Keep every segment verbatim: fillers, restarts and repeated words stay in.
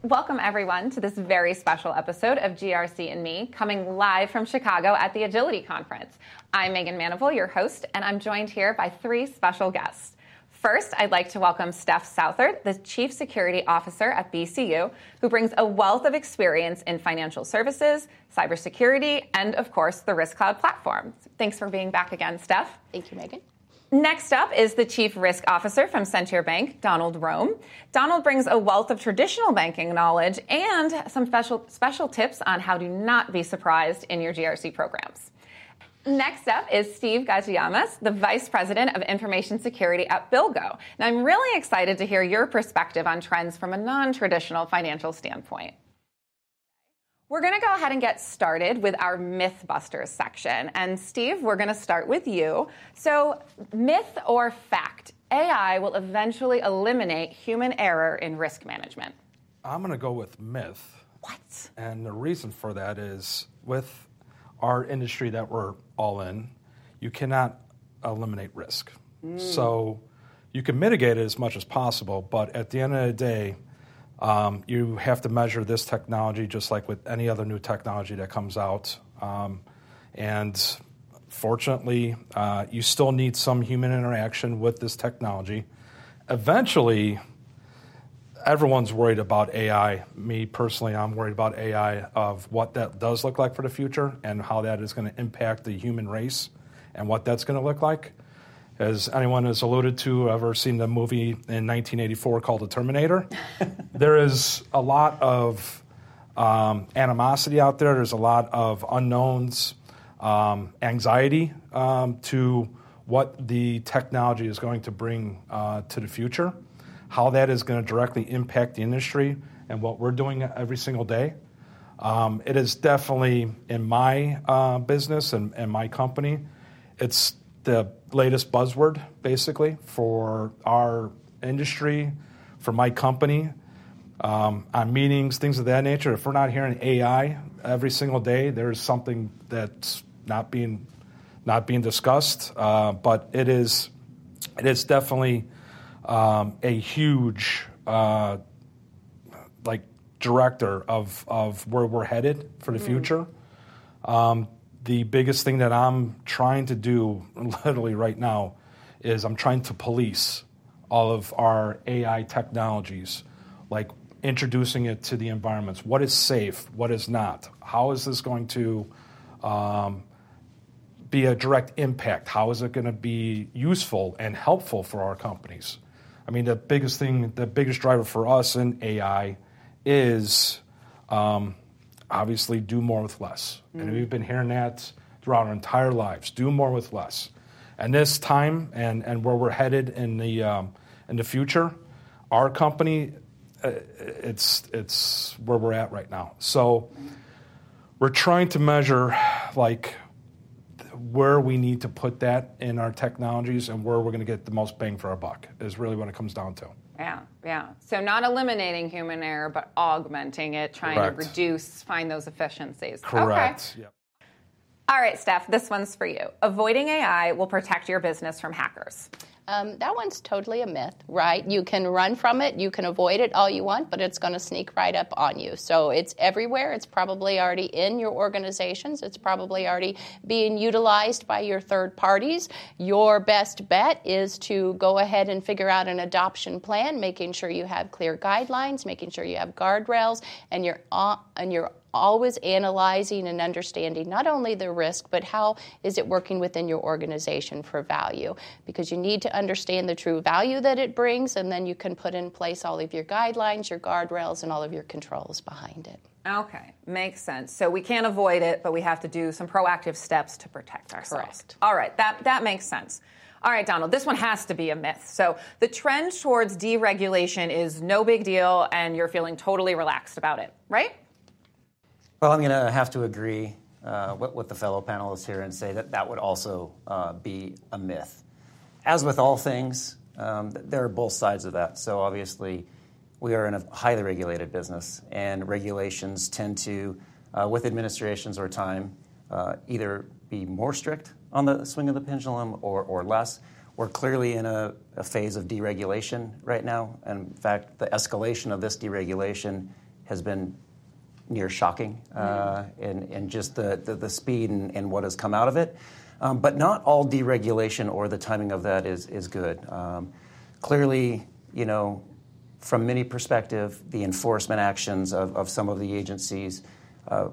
Welcome, everyone, to this very special episode of G R C and Me, coming live from Chicago at the Agility Conference. I'm Megan Manival, your host, and I'm joined here by three special guests. First, I'd like to welcome Steph Southard, the Chief Security Officer at B C U, who brings a wealth of experience in financial services, cybersecurity, and, of course, the Risk Cloud platform. Thanks for being back again, Steph. Thank you, Megan. Next up is the Chief Risk Officer from Centaur Bank, Donald Rome. Donald brings a wealth of traditional banking knowledge and some special, special tips on how to not be surprised in your G R C programs. Next up is Steve Gajiamas, the Vice President of Information Security at BillGO. Now, I'm really excited to hear your perspective on trends from a non-traditional financial standpoint. We're going to go ahead and get started with our Mythbusters section. And Steve, we're going to start with you. So, myth or fact, A I will eventually eliminate human error in risk management? I'm going to go with myth. What? And the reason for that is with our industry that we're all in, you cannot eliminate risk. Mm. So you can mitigate it as much as possible, but at the end of the day, Um, you have to measure this technology just like with any other new technology that comes out. Um, and fortunately, uh, you still need some human interaction with this technology. Eventually, everyone's worried about A I. Me personally, I'm worried about A I, of what that does look like for the future and how that is going to impact the human race and what that's going to look like. As anyone has alluded to, ever seen the movie in nineteen eighty-four called The Terminator? There is a lot of um, animosity out there. There's a lot of unknowns, um, anxiety um, to what the technology is going to bring uh, to the future, how that is going to directly impact the industry and what we're doing every single day. Um, it is definitely in my uh, business and, and my company, it's the latest buzzword, basically, for our industry, for my company, um, on meetings, things of that nature. If we're not hearing A I every single day, there's something that's not being not being discussed. Uh, but it is it is definitely um, a huge uh, like director of of where we're headed for the mm. future. Um, The biggest thing that I'm trying to do literally right now is I'm trying to police all of our A I technologies, like introducing it to the environments. What is safe? What is not? How is this going to um, be a direct impact? How is it going to be useful and helpful for our companies? I mean, the biggest thing, the biggest driver for us in A I is um, obviously do more with less. Mm. And we've been hearing that throughout our entire lives, do more with less. And this time and, and where we're headed in the um, in the future, our company, uh, it's it's where we're at right now. So we're trying to measure like where we need to put that in our technologies and where we're going to get the most bang for our buck is really what it comes down to. Yeah, yeah. So not eliminating human error, but augmenting it, trying Correct. to reduce, find those efficiencies. Correct. Okay. Yep. All right, Steph, this one's for you. Avoiding A I will protect your business from hackers. Um, that one's totally a myth, right? You can run from it, you can avoid it all you want, but it's going to sneak right up on you. So it's everywhere. It's probably already in your organizations. It's probably already being utilized by your third parties. Your best bet is to go ahead and figure out an adoption plan, making sure you have clear guidelines, making sure you have guardrails, and you're uh, and you're always analyzing and understanding not only the risk, but how is it working within your organization for value? Because you need to understand the true value that it brings, and then you can put in place all of your guidelines, your guardrails, and all of your controls behind it. Okay, makes sense. So we can't avoid it, but we have to do some proactive steps to protect ourselves. Correct. All right, that, that makes sense. All right, Donald, this one has to be a myth. So the trend towards deregulation is no big deal, and you're feeling totally relaxed about it, right? Well, I'm going to have to agree uh, with, with the fellow panelists here and say that that would also uh, be a myth. As with all things, um, there are both sides of that. So obviously, we are in a highly regulated business, and regulations tend to, uh, with administrations or time, uh, either be more strict on the swing of the pendulum or, or less. We're clearly in a, a phase of deregulation right now. And in fact, the escalation of this deregulation has been near shocking, uh, and, and just the, the, the speed and, and what has come out of it. Um, but not all deregulation or the timing of that is, is good. Um, clearly, you know, from many perspective, the enforcement actions of, of some of the agencies, uh,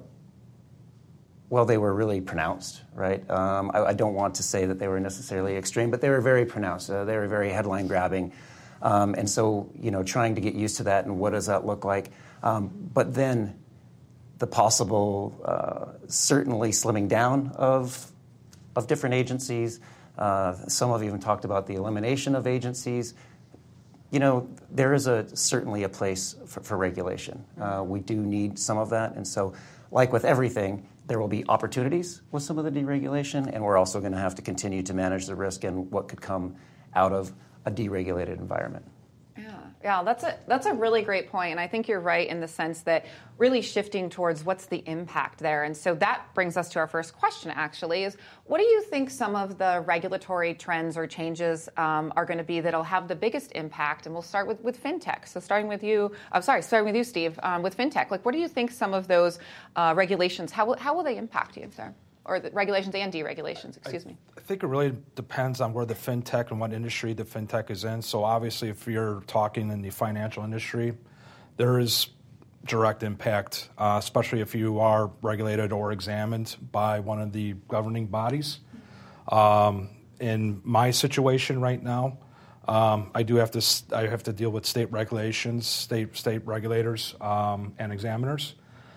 well, they were really pronounced, right? Um, I, I don't want to say that they were necessarily extreme, but they were very pronounced. Uh, they were very headline grabbing. Um, and so, you know, trying to get used to that and what does that look like. Um, but then the possible, uh, certainly slimming down of of different agencies. Uh, some have even talked about the elimination of agencies. You know, there is a certainly a place for, for regulation. Uh, we do need some of that. And so, like with everything, there will be opportunities with some of the deregulation, and we're also going to have to continue to manage the risk and what could come out of a deregulated environment. Yeah, yeah, that's a that's a really great point, and I think you're right in the sense that really shifting towards what's the impact there. And so that brings us to our first question, actually, is what do you think some of the regulatory trends or changes um, are going to be that'll have the biggest impact? And we'll start with, with fintech. So starting with you, I'm sorry, starting with you, Steve, um, with fintech. Like, what do you think some of those uh, regulations, how will, how will they impact you, sir? Or the regulations and deregulations, excuse I, me. I think it really depends on where the fintech and what industry the fintech is in. So obviously, if you're talking in the financial industry, there is direct impact, uh, especially if you are regulated or examined by one of the governing bodies. Um, in my situation right now, um, I do have to I have to deal with state regulations, state state regulators, um, and examiners.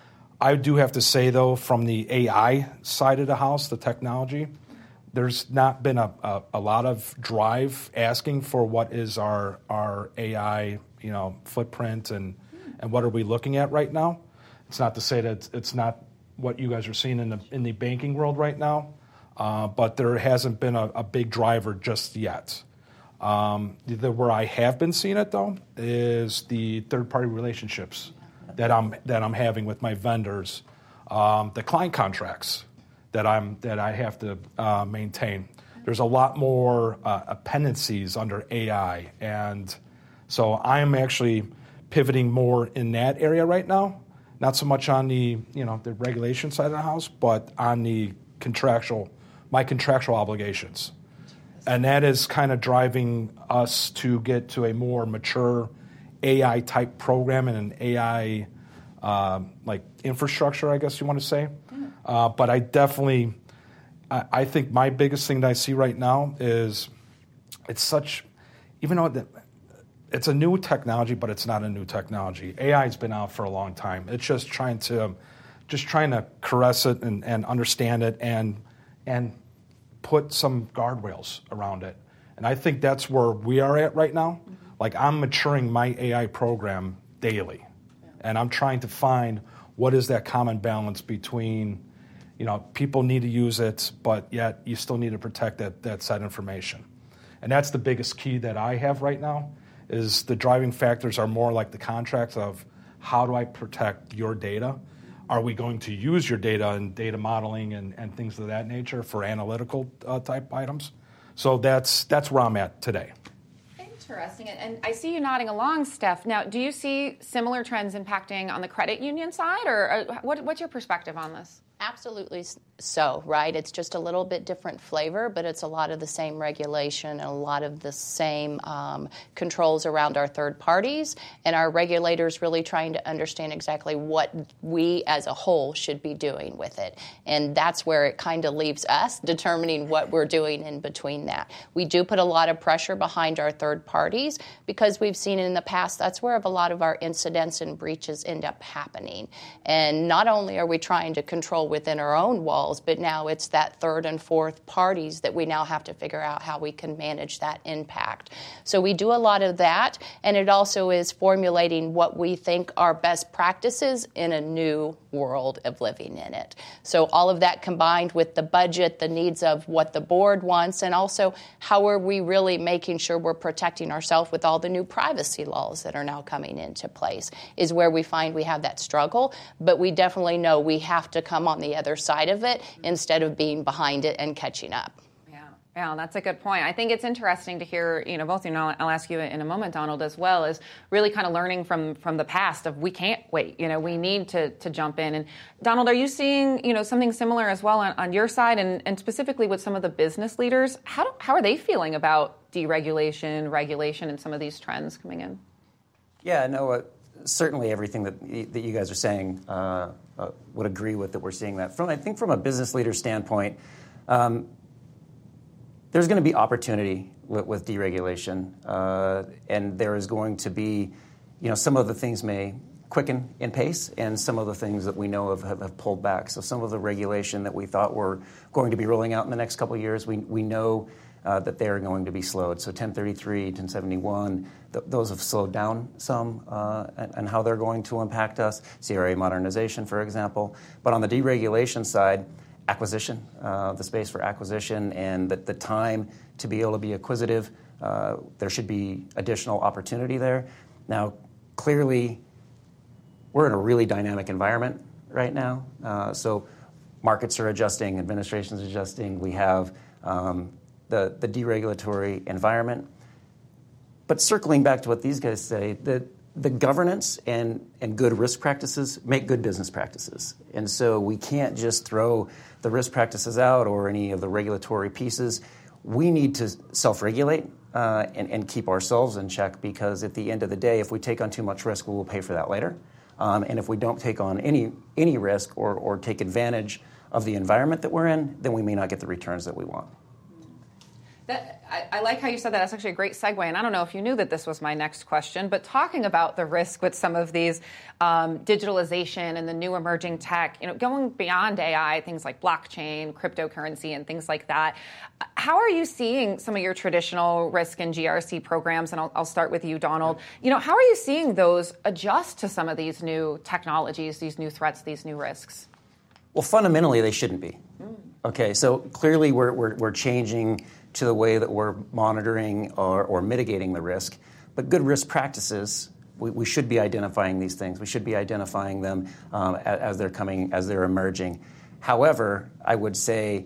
I do have to say, though, from the A I side of the house, the technology, there's not been a, a, a lot of drive asking for what is our our A I, you know, footprint and and what are we looking at right now. It's not to say that it's, it's not what you guys are seeing in the in the banking world right now, uh, but there hasn't been a, a big driver just yet. Um, the, where I have been seeing it, though, is the third-party relationships that I'm that I'm having with my vendors, um, the client contracts that I'm that I have to uh, maintain. There's a lot more uh, appendices under A I, and so I'm actually pivoting more in that area right now. Not so much on the you know the regulation side of the house, but on the contractual my contractual obligations, and that is kind of driving us to get to a more mature A I type program and an A I uh, like infrastructure, I guess you want to say. Yeah. Uh, but I definitely, I, I think my biggest thing that I see right now is it's such, even though it, it's a new technology, but it's not a new technology. A I has been out for a long time. It's just trying to, just trying to caress it and, and understand it and and put some guardrails around it. And I think that's where we are at right now. Mm-hmm. Like, I'm maturing my A I program daily, yeah. and I'm trying to find what is that common balance between, you know, people need to use it, but yet you still need to protect that, that set information. And that's the biggest key that I have right now, is the driving factors are more like the contracts of how do I protect your data? Are we going to use your data in data modeling and, and things of that nature for analytical uh, type items? So that's that's where I'm at today. Interesting. And I see you nodding along, Steph. Now, do you see similar trends impacting on the credit union side, or uh, what, what's your perspective on this? Absolutely so, right? It's just a little bit different flavor, but it's a lot of the same regulation and a lot of the same um, controls around our third parties, and our regulators really trying to understand exactly what we as a whole should be doing with it. And that's where it kind of leaves us determining what we're doing in between that. We do put a lot of pressure behind our third parties because we've seen in the past that's where a lot of our incidents and breaches end up happening. And not only are we trying to control within our own walls, but now it's that third and fourth parties that we now have to figure out how we can manage that impact. So we do a lot of that, and it also is formulating what we think are best practices in a new world of living in it. So all of that combined with the budget, the needs of what the board wants, and also how are we really making sure we're protecting ourselves with all the new privacy laws that are now coming into place is where we find we have that struggle. But we definitely know we have to come on the other side of it instead of being behind it and catching up. Yeah, Yeah, that's a good point. I think it's interesting to hear, you know, both of you, and I'll, I'll ask you in a moment, Donald, as well, is really kind of learning from from the past of we can't wait, you know, we need to to jump in. And Donald, are you seeing, you know, something similar as well on, on your side, and, and specifically with some of the business leaders? How do, how are they feeling about deregulation, regulation, and some of these trends coming in? Yeah, no, uh, certainly everything that y- that you guys are saying uh, uh, would agree with that we're seeing that. From I think from a business leader standpoint, um, there's going to be opportunity with, with deregulation, uh, and there is going to be, you know, some of the things may quicken in pace, and some of the things that we know of have, have pulled back. So some of the regulation that we thought were going to be rolling out in the next couple of years, we we know uh, that they are going to be slowed. So ten thirty-three, ten seventy-one, th- those have slowed down some, uh, and, and how they're going to impact us. C R A modernization, for example. But on the deregulation side, acquisition, uh, the space for acquisition, and the, the time to be able to be acquisitive, uh, there should be additional opportunity there. Now, clearly, we're in a really dynamic environment right now. Uh, so markets are adjusting, administration's adjusting. We have um, the, the deregulatory environment. But circling back to what these guys say, the, the governance and, and good risk practices make good business practices. And so we can't just throw the risk practices out or any of the regulatory pieces. We need to self-regulate uh, and, and keep ourselves in check, because at the end of the day, if we take on too much risk, we will pay for that later. Um, and if we don't take on any any risk or, or take advantage of the environment that we're in, then we may not get the returns that we want. That, I, I like how you said that. That's actually a great segue. And I don't know if you knew that this was my next question, but talking about the risk with some of these um, digitalization and the new emerging tech, you know, going beyond A I, things like blockchain, cryptocurrency, and things like that. How are you seeing some of your traditional risk and G R C programs? And I'll, I'll start with you, Donald. You know, how are you seeing those adjust to some of these new technologies, these new threats, these new risks? Well, fundamentally, they shouldn't be. Mm. Okay, so clearly we're, we're, we're changing to the way that we're monitoring or, or mitigating the risk. But good risk practices, we, we should be identifying these things. We should be identifying them um, as, as they're coming, as they're emerging. However, I would say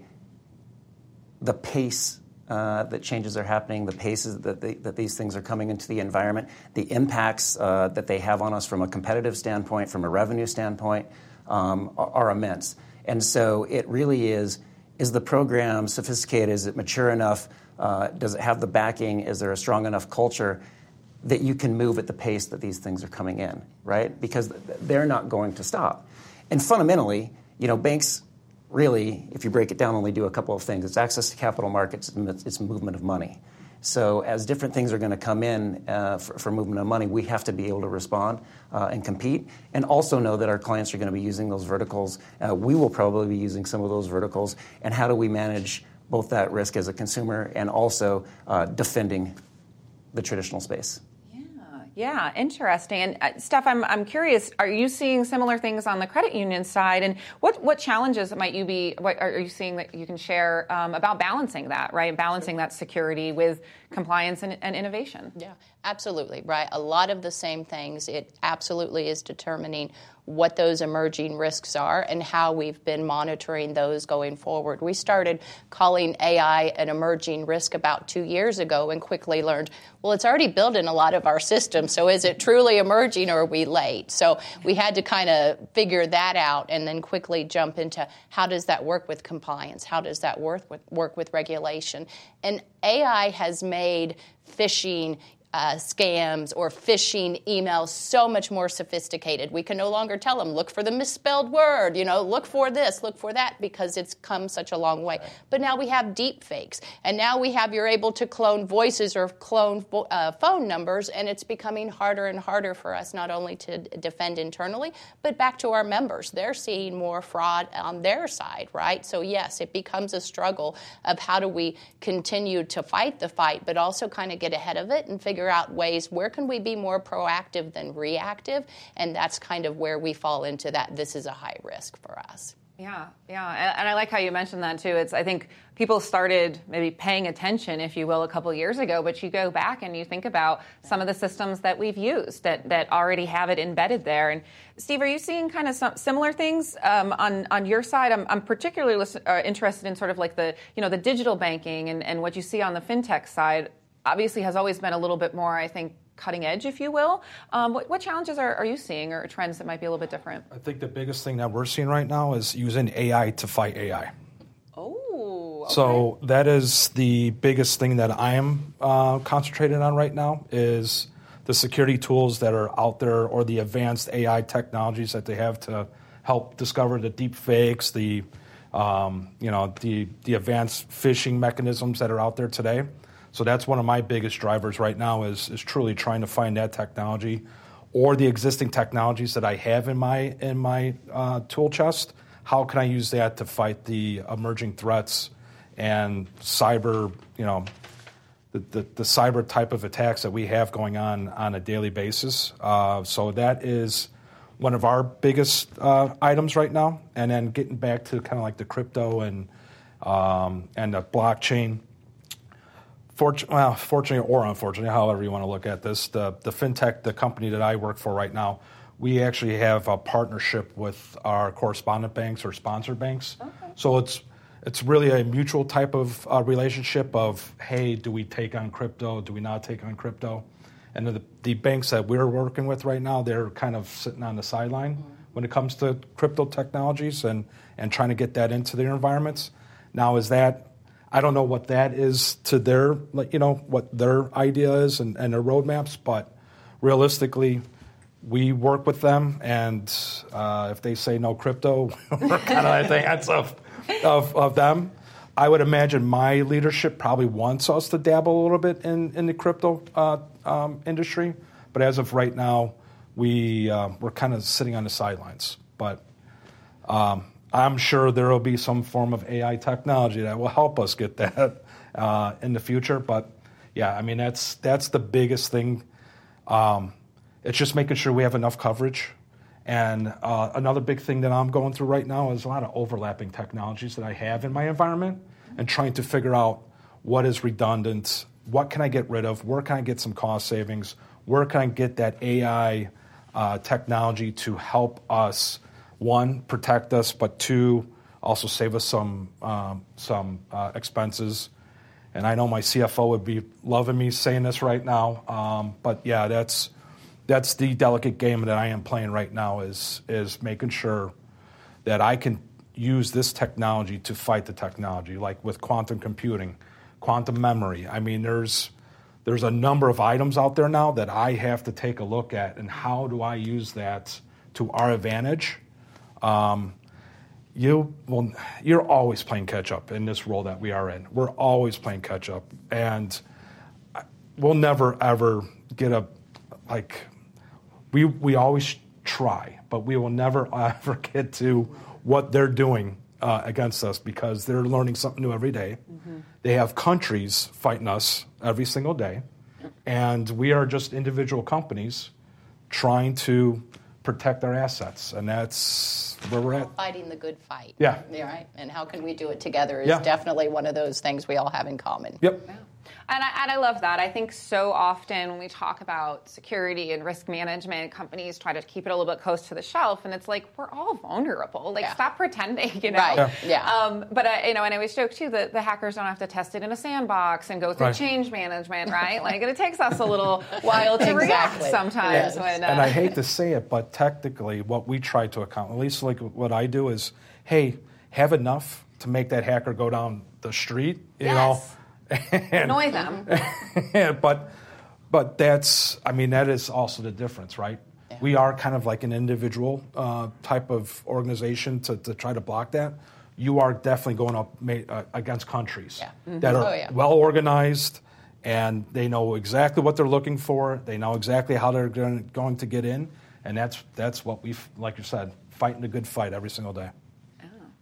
the pace uh, that changes are happening, the paces that, they, that these things are coming into the environment, the impacts uh, that they have on us from a competitive standpoint, from a revenue standpoint, um, are, are immense. And so it really is, is the program sophisticated? Is it mature enough? Uh, does it have the backing? Is there a strong enough culture that you can move at the pace that these things are coming in, right? Because they're not going to stop. And fundamentally, you know, banks really, if you break it down, only do a couple of things. It's access to capital markets, it's movement of money. So as different things are going to come in uh, for, for movement of money, we have to be able to respond uh, and compete, and also know that our clients are going to be using those verticals. Uh, we will probably be using some of those verticals. And how do we manage both that risk as a consumer and also uh, defending the traditional space? Yeah, interesting. And uh, Steph, I'm I'm curious. Are you seeing similar things on the credit union side? And what, what challenges might you be? What are you seeing that you can share um, about balancing that? Right, balancing that security with compliance and, and innovation. Yeah, absolutely. Right. A lot of the same things. It absolutely is determining what those emerging risks are and how we've been monitoring those going forward. We started calling A I an emerging risk about two years ago and quickly learned, well, it's already built in a lot of our systems, so is it truly emerging or are we late? So we had to kind of figure that out and then quickly jump into how does that work with compliance? How does that work with, work with regulation? And A I has made phishing Uh, scams or phishing emails so much more sophisticated. We can no longer tell them, look for the misspelled word, you know, look for this, look for that, because it's come such a long way. Right. But now we have deep fakes, and now we have, you're able to clone voices or clone uh, phone numbers, and it's becoming harder and harder for us not only to defend internally, but back to our members. They're seeing more fraud on their side, right? So yes, it becomes a struggle of how do we continue to fight the fight, but also kind of get ahead of it and figure out ways where can we be more proactive than reactive, and that's kind of where we fall into that this is a high risk for us. Yeah, yeah, and, and I like how you mentioned that too. It's I think people started maybe paying attention, if you will, a couple years ago. But you go back and you think about some of the systems that we've used that, that already have it embedded there. And Steve, are you seeing kind of some similar things um, on on your side? I'm, I'm particularly listen, uh, interested in sort of like the you know the digital banking and, and what you see on the fintech side. Obviously, has always been a little bit more, I think, cutting edge, if you will. Um, what, what challenges are, are you seeing or trends that might be a little bit different? I think the biggest thing that we're seeing right now is using A I to fight A I. Oh, okay. So that is the biggest thing that I am uh, concentrated on right now is the security tools that are out there or the advanced A I technologies that they have to help discover the deep fakes, the um, you know the the advanced phishing mechanisms that are out there today. So that's one of my biggest drivers right now is, is truly trying to find that technology or the existing technologies that I have in my in my uh, tool chest. How can I use that to fight the emerging threats and cyber, you know, the, the, the cyber type of attacks that we have going on on a daily basis. Uh, so that is one of our biggest uh, items right now. And then getting back to kind of like the crypto and um, and the blockchain. Fortu- well, fortunately or unfortunately, however you want to look at this, the, the fintech, the company that I work for right now, we actually have a partnership with our correspondent banks or sponsor banks. Okay. So it's it's really a mutual type of uh, relationship of, hey, do we take on crypto? Do we not take on crypto? And the, the banks that we're working with right now, they're kind of sitting on the sideline mm-hmm. when it comes to crypto technologies and, and trying to get that into their environments. Now, is that I don't know what that is to their, you know, what their idea is and, and their roadmaps, but realistically, we work with them, and uh, if they say no crypto, we're kind of at the hands of, of, of them. I would imagine my leadership probably wants us to dabble a little bit in, in the crypto uh, um, industry, but as of right now, we, uh, we're kind of sitting on the sidelines. But um, I'm sure there will be some form of A I technology that will help us get that uh, in the future. But yeah, I mean, that's that's the biggest thing. Um, it's just making sure we have enough coverage. And uh, another big thing that I'm going through right now is a lot of overlapping technologies that I have in my environment and trying to figure out what is redundant, what can I get rid of, where can I get some cost savings, where can I get that A I uh, technology to help us, one, protect us, but two, also save us some um, some uh, expenses. And I know my C F O would be loving me saying this right now, um, but yeah, that's that's the delicate game that I am playing right now is is making sure that I can use this technology to fight the technology, like with quantum computing, quantum memory. I mean, there's there's a number of items out there now that I have to take a look at, and how do I use that to our advantage? Um, you well, you're always playing catch up in this role that we are in. We're always playing catch up, and we'll never ever get a like. We we always try, but we will never ever get to what they're doing uh, against us because they're learning something new every day. Mm-hmm. They have countries fighting us every single day, and we are just individual companies trying to protect our assets, and that's where we're at. Fighting the good fight. Yeah. Yeah, right. And how can we do it together is yeah. definitely one of those things we all have in common. Yep. Yeah. And I, and I love that. I think so often when we talk about security and risk management, companies try to keep it a little bit close to the shelf, and it's like we're all vulnerable. Like, yeah. stop pretending, you know. Right. Yeah. yeah. Um, but I, you know, and I always joke too that the hackers don't have to test it in a sandbox and go through right. change management, right? Like, it takes us a little while to exactly. react sometimes. Yes. When, uh, And I hate to say it, but technically, what we try to account, at least like what I do, is, hey, have enough to make that hacker go down the street, you yes. know. And, annoy them. but but that's, I mean, that is also the difference, right? Yeah. We are kind of like an individual uh, type of organization to, to try to block that. You are definitely going up uh, against countries yeah. mm-hmm. that are oh, yeah. well organized, and they know exactly what they're looking for. They know exactly how they're going to get in, and that's that's what we, like you said, fighting a good fight every single day.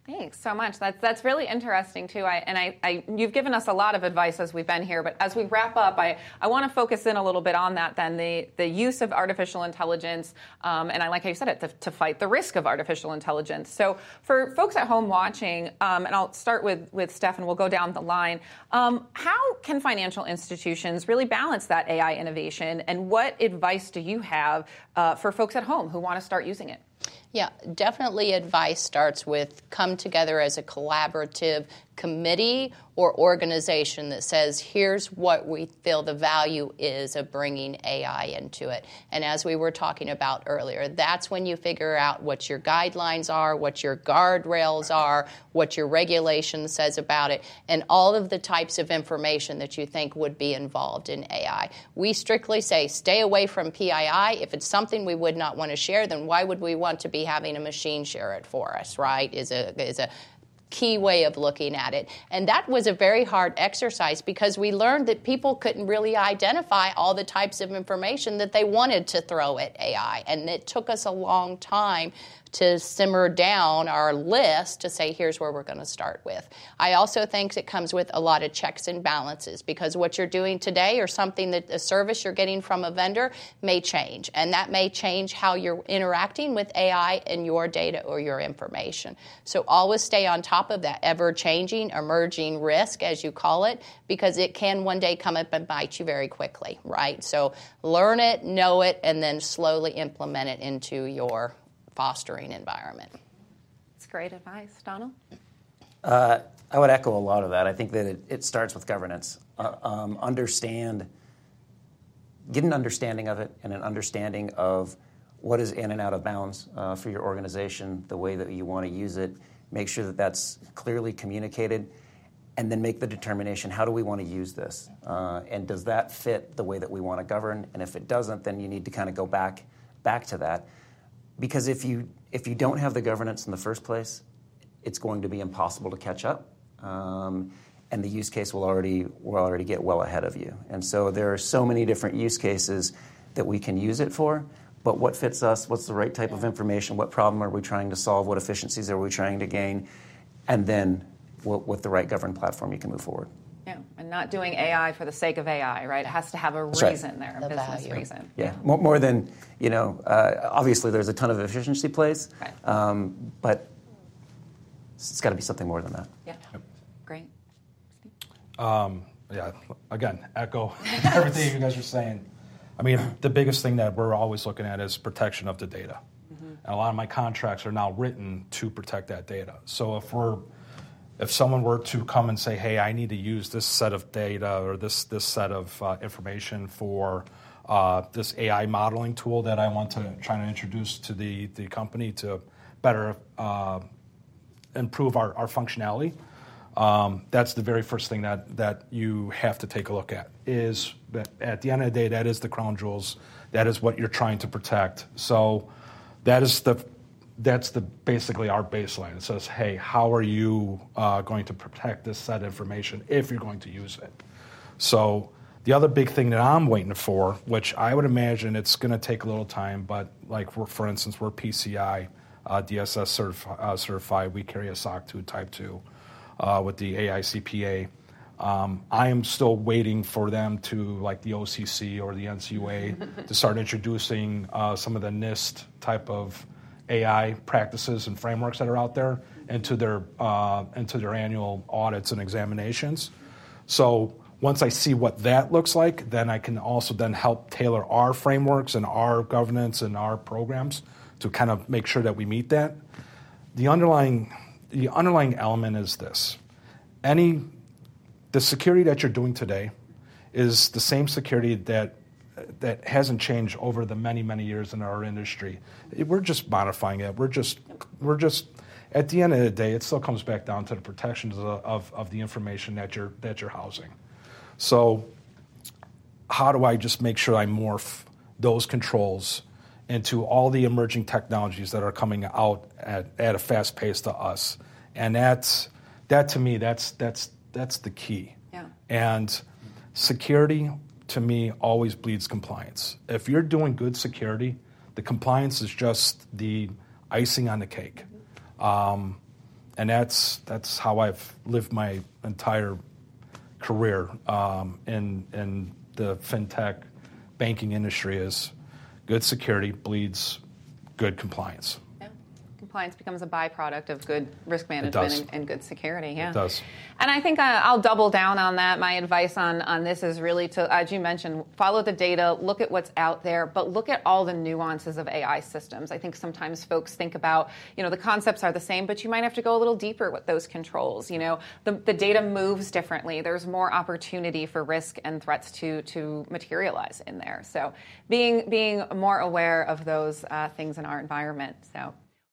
Thanks so much. That's that's really interesting too. I, and I, I, you've given us a lot of advice as we've been here. But as we wrap up, I, I want to focus in a little bit on that. Then the the use of artificial intelligence, um, and I like how you said it, to, to fight the risk of artificial intelligence. So for folks at home watching, um, and I'll start with with Steph, and we'll go down the line. Um, how can financial institutions really balance that A I innovation, and what advice do you have uh, for folks at home who want to start using it? Yeah, definitely advice starts with come together as a collaborative committee or organization that says, here's what we feel the value is of bringing A I into it. And as we were talking about earlier, that's when you figure out what your guidelines are, what your guardrails are, what your regulation says about it, and all of the types of information that you think would be involved in A I. We strictly say stay away from P I I. If it's something we would not want to share, then why would we want to be having a machine share it for us, right, is a, is a key way of looking at it. And that was a very hard exercise because we learned that people couldn't really identify all the types of information that they wanted to throw at A I. And it took us a long time to simmer down our list to say, here's where we're going to start with. I also think it comes with a lot of checks and balances because what you're doing today or something that a service you're getting from a vendor may change. And that may change how you're interacting with A I and your data or your information. So always stay on top of that ever-changing, emerging risk, as you call it, because it can one day come up and bite you very quickly, right? So learn it, know it, and then slowly implement it into your fostering environment. It's great advice. Donald? Uh, I would echo a lot of that. I think that it, it starts with governance. Uh, um, understand, get an understanding of it and an understanding of what is in and out of bounds uh, for your organization, the way that you want to use it. Make sure that that's clearly communicated, and then make the determination, how do we want to use this? Uh, and does that fit the way that we want to govern? And if it doesn't, then you need to kind of go back back to that. Because if you if you don't have the governance in the first place, it's going to be impossible to catch up, um, and the use case will already will already get well ahead of you. And so there are so many different use cases that we can use it for. But what fits us? What's the right type of information? What problem are we trying to solve? What efficiencies are we trying to gain? And then, with the right governed platform, you can move forward. Yeah, and not doing A I for the sake of A I, right? It has to have a That's reason right. there, a The business value. reason. Yeah, more, more than, you know, uh, obviously there's a ton of efficiency plays, Right. um, but it's got to be something more than that. Yeah, great. Um, yeah, again, echo everything you guys are saying. I mean, the biggest thing that we're always looking at is protection of the data. Mm-hmm. And a lot of my contracts are now written to protect that data. So if we're If someone were to come and say, hey, I need to use this set of data or this this set of uh, information for uh, this A I modeling tool that I want to try to introduce to the, the company to better uh, improve our, our functionality, um, that's the very first thing that, that you have to take a look at, is that at the end of the day, that is the crown jewels. That is what you're trying to protect. So that is the That's the basically our baseline. It says, hey, how are you uh, going to protect this set of information if you're going to use it? So the other big thing that I'm waiting for, which I would imagine it's going to take a little time, but like we're, for instance, we're P C I, uh, D S S certifi- uh, certified. We carry a S O C two Type two uh, with the A I C P A. Um, I am still waiting for them to, like the O C C or the N C U A, to start introducing uh, some of the NIST type of A I practices and frameworks that are out there into their uh, into their annual audits and examinations. So once I see what that looks like, then I can also then help tailor our frameworks and our governance and our programs to kind of make sure that we meet that. The underlying the underlying element is this: any the security that you're doing today is the same security that that hasn't changed over the many, many years in our industry. We're just modifying it. We're just, we're just, at the end of the day, it still comes back down to the protections of, of, of the information that you're, that you're housing. So how do I just make sure I morph those controls into all the emerging technologies that are coming out at, at a fast pace to us? And that's, that to me, that's, that's, that's the key. Yeah. And security, to me, always bleeds compliance. If you're doing good security, the compliance is just the icing on the cake. Um, and that's that's how I've lived my entire career um, in in the fintech banking industry. Is good security bleeds good compliance. Yeah. Compliance becomes a byproduct of good risk management and, and good security. Yeah, it does. And I think uh, I'll double down on that. My advice on, on this is really to, as you mentioned, follow the data, look at what's out there, but look at all the nuances of A I systems. I think sometimes folks think about, you know, the concepts are the same, but you might have to go a little deeper with those controls. You know, the, the data moves differently. There's more opportunity for risk and threats to to materialize in there. So being being more aware of those uh, things in our environment. So.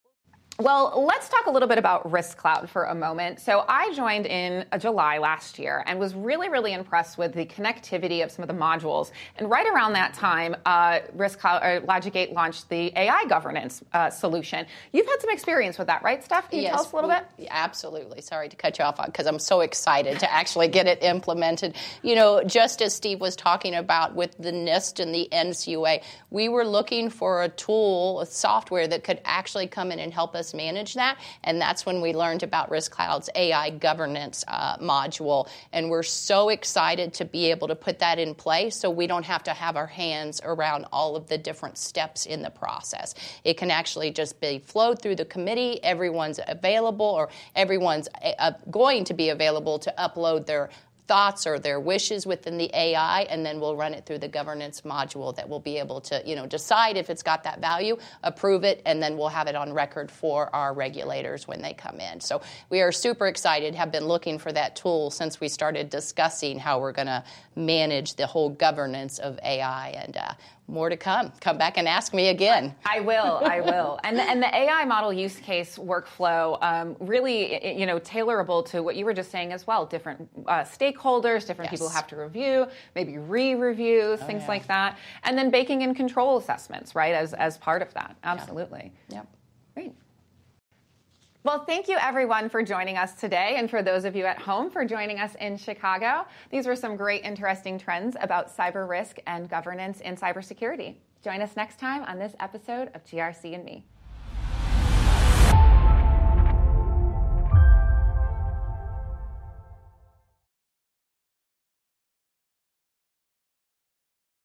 Well, let's talk a little bit about RiskCloud for a moment. So I joined in July last year and was really, really impressed with the connectivity of some of the modules. And right around that time, uh, RiskCloud, or LogicGate launched the A I governance uh, solution. You've had some experience with that, right, Steph? Can you yes, tell us a little we, bit? Absolutely. Sorry to cut you off because I'm so excited to actually get it implemented. You know, just as Steve was talking about with the NIST and the N C U A, we were looking for a tool, a software that could actually come in and help us manage that, and that's when we learned about RiskCloud's A I governance uh, module, and we're so excited to be able to put that in place so we don't have to have our hands around all of the different steps in the process. It can actually just be flowed through the committee, everyone's available, or everyone's uh, going to be available to upload their thoughts or their wishes within the A I, and then we'll run it through the governance module that will be able to, you know, decide if it's got that value, approve it, and then we'll have it on record for our regulators when they come in. So we are super excited, have been looking for that tool since we started discussing how we're going to manage the whole governance of A I, and uh, more to come. Come back and ask me again. I will, I will. And the, and the A I model use case workflow, um, really, you know, tailorable to what you were just saying as well. Different uh, stakeholders, different Yes. people have to review, maybe re-reviews, Oh, things yeah. like that. And then baking in control assessments, right, as, as part of that. Absolutely. Yep. Great. Well, thank you, everyone, for joining us today, and for those of you at home for joining us in Chicago. These were some great, interesting trends about cyber risk and governance in cybersecurity. Join us next time on this episode of G R C and Me.